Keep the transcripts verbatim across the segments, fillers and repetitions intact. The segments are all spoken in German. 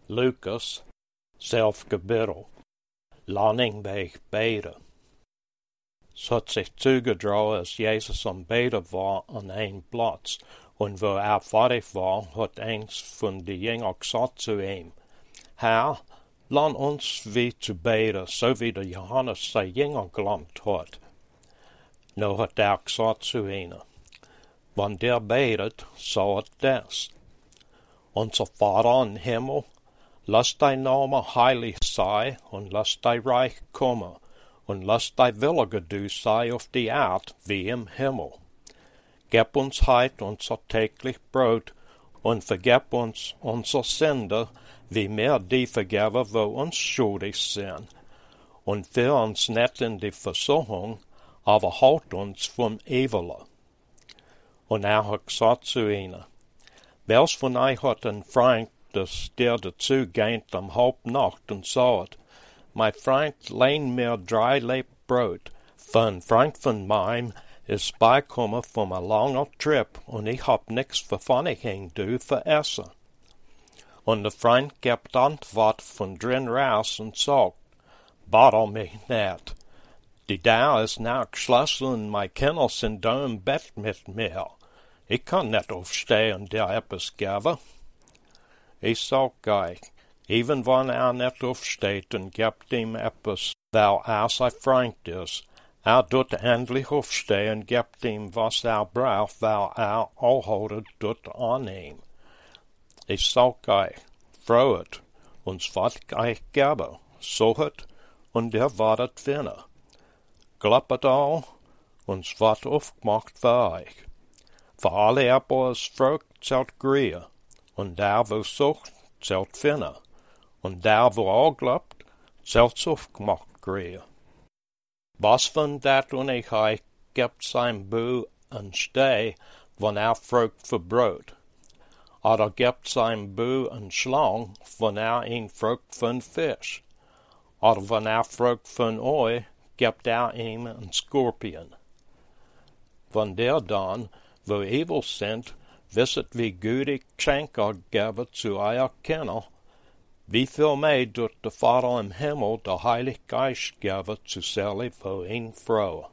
Lucas, zelf Kapitel. Landing bij Bede. So hat sich zugetraut, als Jesus am Bede war an ein Platz, und wo er fertig war, hat eins von den Jüngern gesagt zu ihm, Herr, lern uns wie zu beten, so wie der Johannes sein Jünger gelernt hat. Nu hat er gesagt zu ihnen, wenn der betet, sagt das. Unser Vater im Himmel, lass dein Name heilig sein und lass dein Reich kommen und lass dein Wille gedeiht sein auf die Erde wie im Himmel. Gib uns heut unser täglich Brot und vergib uns unsere Sünde, wie wir die vergeben, wo uns schuldig sind. Und führ uns nicht in die Versuchung, aber halt uns vom Evil. Und er hat gesagt zu ihnen, wer von euch hat einen Freund, dass der dazu geht um halb Nacht und sagt, mein Freund, lehn mir drei Laib Brot, für ein Freund von meinem ist beikommen von einem langen Trip und ich hab nix für Pfanniging du für Essen. Und der Freund gibt Antwort von drin raus und sagt, bother mich nicht. Die Tür ist now geschlossen und meine Kinder sind da im Bett mit mir. Ich kann nicht aufstehen und dir etwas geben. Ich sag euch, even wenn er nicht aufsteht und gibt ihm etwas, weil er sein Freund ist, er tut endlich aufstehen und gibt ihm, was er braucht, weil er auch tut an ihm. Ich sag euch, freut, uns wird euch geben, suchet, und ihr werdet finden. Klappet all, uns wird aufgemacht für euch. Für alle Äpfel ist Frucht zählt Griehe, und der, wo sucht, zählt finden, und der, wo all glaubt, zählt aufgemacht Griehe. Was von dat und ich euch gibt sein Bu en Steh, wenn er frucht für Brot. Oder gibt sein Bu en Schlang, wenn er ihn frucht für Fisch. Oder wenn er frucht für Ei, gibt er ihm ein Skorpion. Wenn der dann, wo evil sind, wisset wie gut ich Geschenke gebe zu euer Kinder, wie viel mehr tut der Vater im Himmel der Heilige Geist geben zu selig wo ihn frohe.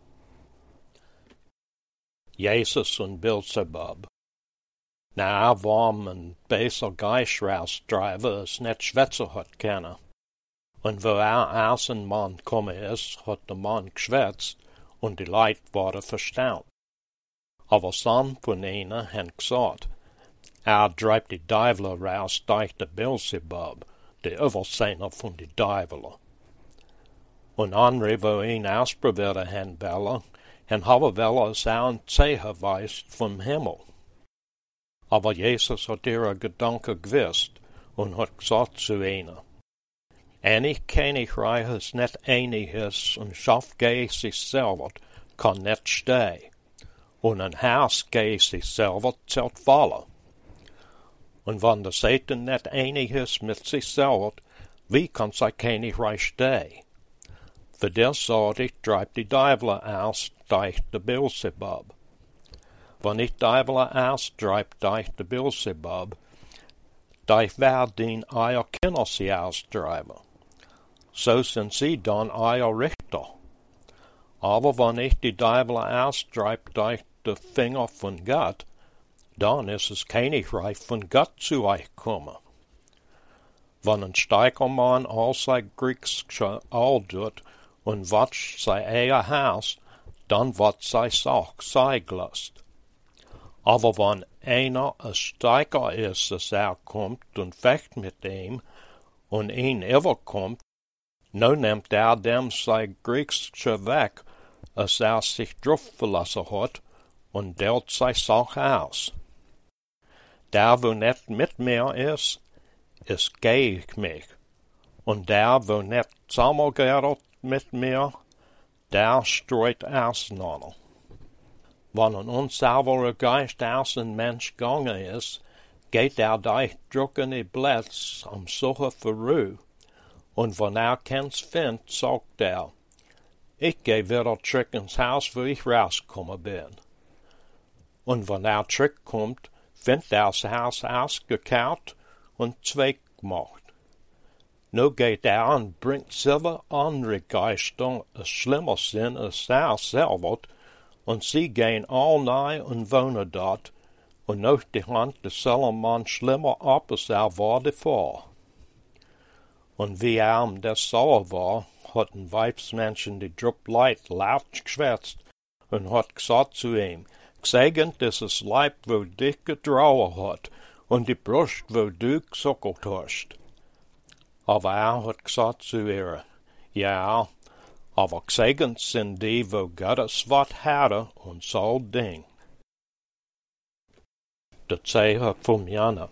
Jesus und Beelzebub. Na, warum ein besser Geist rausdriven, als nicht schwätze hat können. Und wo er erst ein Mann komme ist, hat der Mann geschwätzt, und die Leute waren verstaunt. Aber some von ihnen haben gesagt, er treibt die Teufel raus durch den Beelzebub, der Übersehner von den Teufeln. Und andere, wo ihn ausprobiert haben wollen, haben haben wollen, dass er ein Zeichen weist vom Himmel. Aber Jesus hat ihre Gedanken gewusst und hat gesagt zu ihnen, Einig Königreich ist nicht einiges und schafft gegen sich selber, kann nicht stehen. Und ein Haus gegen sich selber zählt fallen. Und wenn der Satan nicht einig ist mit sich selber, wie kann sein Königreich stehen? Für das sagt ich, treibt die Teufel aus durch den Beelzebub. Wenn ich Teufel austreibt durch den Beelzebub, durch wer den euer Kinder sie austreiben. So sind sie dann euer Richter. Aber wenn ich die Teufel austreibe durch den Finger von Gott, dann ist es Königreich von Gott zu euch kommen. Wenn ein starker Mann all sein Kriegsgeschäft all tut und watscht sein eier Haus, dann wird sei Sach sein gelassen. Aber wenn einer ein stärker ist, als er kommt und fecht mit ihm und ihn überkommt, nun nimmt er dem sein Kriegsgeschäft weg, als er sich drauf verlassen hat, und dealt sei Sach aus. Der, wo nicht mit mir ist, ist gegen mich. Und der, wo nicht zusammengehört mit mir, der streut auseinander. Wenn ein unsauberer Geist aus ein Mensch gegangen ist, geht er durch drückende Blätze am Suche für Ruhe. Und wenn er keins findet, sagt er, ich gehe wieder zurück ins Haus, wo ich rausgekommen bin. Und wenn er zurückkommt, findet er das Haus ausgekehrt und zweck gemacht. Nu geht er und bringt selber andere Geister, es schlimmer sind als er selber, und sie gehen all nahe und wohnen dort, und noch die Hand des Salomon schlimmer ab als er war davor. Und wie er um das sauer war, hat ein Weibsmenschen die Drupp Leid laut geschwätzt und hat gesagt zu ihm, gesegnet ist das Leib, wo dich getrauen hat, und die Brust, wo du gesuckelt hast. Aber er hat gesagt zu ihr, ja, aber gesegnet sind die, wo Gottes Wort hören und soll ding. Der Zeichen vom Jana.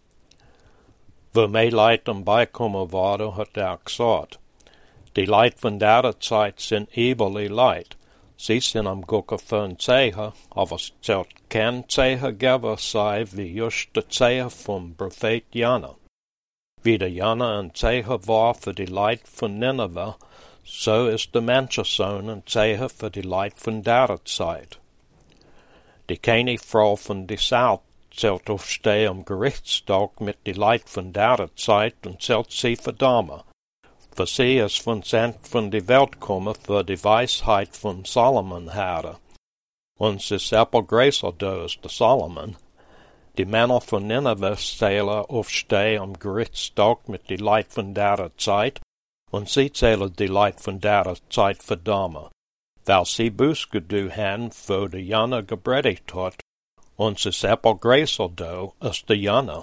Wo mehr Leid am Beikommen waren, hat er gesagt, die Leid von der Zeit sind übelst Leid. Sie sind am Gucken für ein Zeichen, aber es zählt kein Zeichen geben sei, wie just der Zeichen vom Prophet Jana. Wie der Jana ein Zeichen war für die Leid von Nineveh, so ist der Menschensohn ein Zeichen für die Leid von der Zeit. Die Königfrau von die South zählt aufstehen am Gerichtstag mit die Leid von der Zeit und zählt sie verdammen. Für sie ist von Sent von die Welt kommen für die Weisheit von Solomon her. Und sie ist aber größer da als der Solomon. Die Männer von Nineveh zählen aufstehen am Gerichtstag mit die Leid von der Zeit, und sie zählen die Leid von der Zeit verdammen, weil sie Buß gedu haben, wo der Jana gepredigt hat, und sie ist aber größer da als der Jana.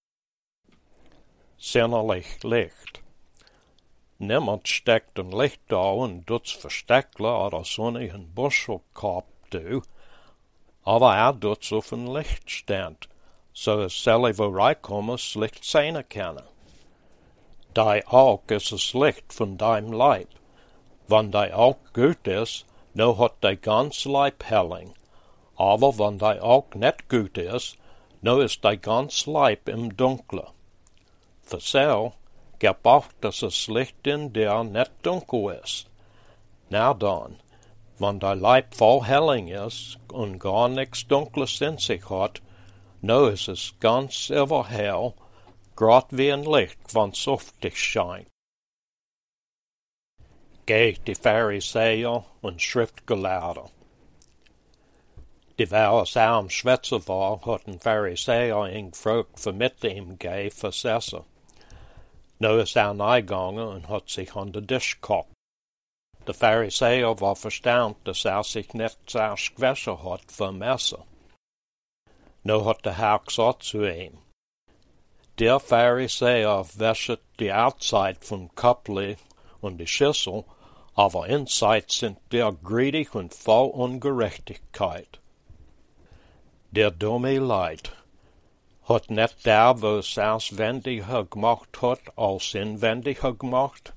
Sinnerlich Licht. Niemand steckt ein Licht da und tut's versteckler oder sonnig ein Buschelkorb du, aber er tut's auf ein Lichtstand, so es selber wo reinkommen, das Licht sehen können. Dei Auge ist das Licht von deinem Leib. Wenn dei Auge gut ist, no hat dei ganz Leib helling. Aber wenn dei Auge net gut ist, no ist dei ganz Leib im Dunkle. Für so, gib acht, dass das Licht in dir net dunkel ist. Na dann, wenn dei Leib voll helling ist und gar nix Dunkles in sich hat, no ist es ganz überhell, grad wie ein Licht, wenn's auf dich scheint. Geht die Pharisäer und Schriftgelehrte. Die wer es arm Schwätzer war, hat ein Pharisäer ihn gefragt, für mit ihm geh fürs Essen. Nu ist er neigegangen und hat sich an den Tisch gekocht. Der Pharisäer war verstaunt, dass er sich nicht zuerst gewaschen hat vom Essen. Nu hat der Herr gesagt zu ihm, der Pharisäer wäscht die Outside vom Köpfli und die Schüssel, aber inside sind der greedig und voll Ungerechtigkeit. Der dumme Leid hat nicht der, wo es auswendiger gemacht hat, als inwendiger gemacht,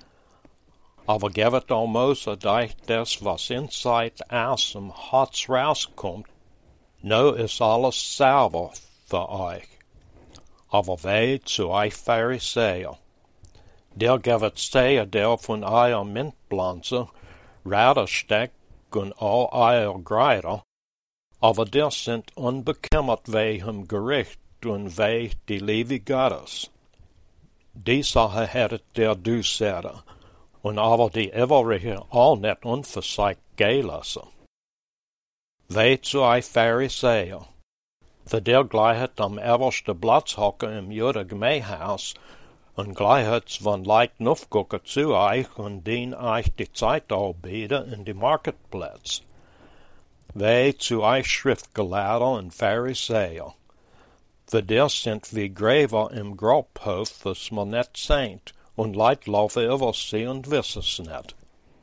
aber gebt almost euch das, was inside aus dem Herz rauskommt, no ist alles sauber für euch. Aber weh zu euch Pharisäer, der gebt sehr der von euer Mintpflanze, Radersteck und all euer Greider, aber der sind unbekümmert wegen Gericht und weh die Liebe Gottes. Die Sache hättet der du sagen, und aber die übrige all nicht unversagt gehen lassen. Weh zu euch Pharisäer, für der gleichet am ersten Platz hocken im Jude Gemeinhaus und gleichet, wenn Leute aufgucken zu euch und dien euch die Zeit anbieten in die Marketplätze. Weh zu euch Schriftgelehrte und Pharisäer, für der sind wie Gräber im Grabhof, was man nicht sehnt, und Leute laufen über sie und wissen's nicht.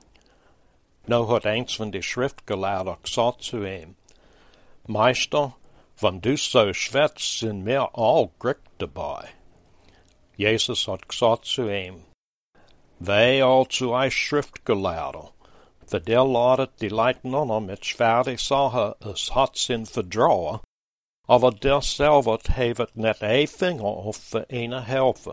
Nu hat eins von die Schriftgelehrten gesagt zu ihm, Meister, wenn du so schwätzt, sind mir all Glück dabei. Jesus hat gesagt zu ihm, weh all zu euch Schriftgelehrte, für der ladet die Leute nur mit schwere Sachen, es hat sin vertrauen, aber der selber hevet net ein Finger auf für ihnen helfen.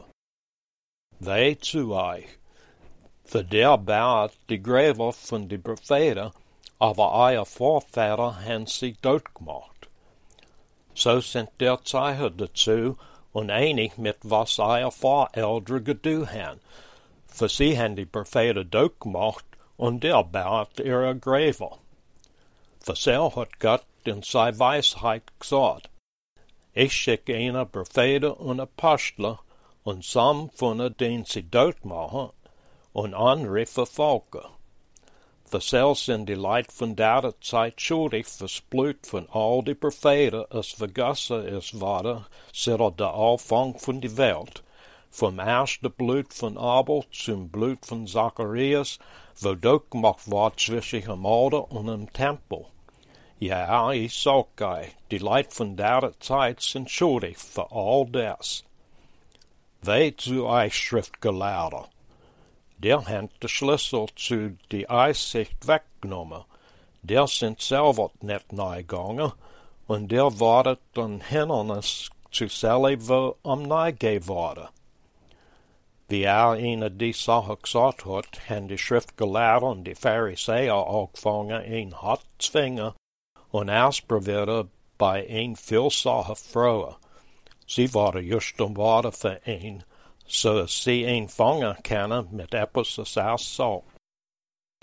Weh zu euch, für der baut die Gräber von die Propheten, aber euer Vorväter haben sie tot gemacht. So sind der Zeichen dazu, onenig met wat zij voorouderen gedoe han, voor sie han die profeten dood gemacht en der bouwt ihre Gräber. Voor zij had God in zijn wijsheid gezegd, ich schicke ihnen profeten en apostelen, en sam von den sie doodmachen, en andere vervolken. Voor zelfs in die leid van der tijd schuldig versplüht van al die profeten als vergessen is worden, sedert de aanvang van die wereld, vom eerste bloed van Abel zum bloed van Zacharias, wo doodgemacht wordt zwischen hem ouder en hem tempel. Ja, ich sag euch, die Leute von der Zeit sind schuldig für all das. Weht zu euch Schriftgelehrter, der hat den Schlüssel zu die Einsicht weggenommen, der sind selber nicht neigegangen, und der wartet ein Hindernis zu selber wo am neige worden. Wie er ihnen die Sache gesagt hat, haben die Schriftgelehrten und die Pharisäer angefangen, ihn hart zu zwingen, und ausprobieren bei een vielzalige vrouwen. Sie waren just om waarde voor een, zodat sie een vangen kunnen met etwas als er sagt.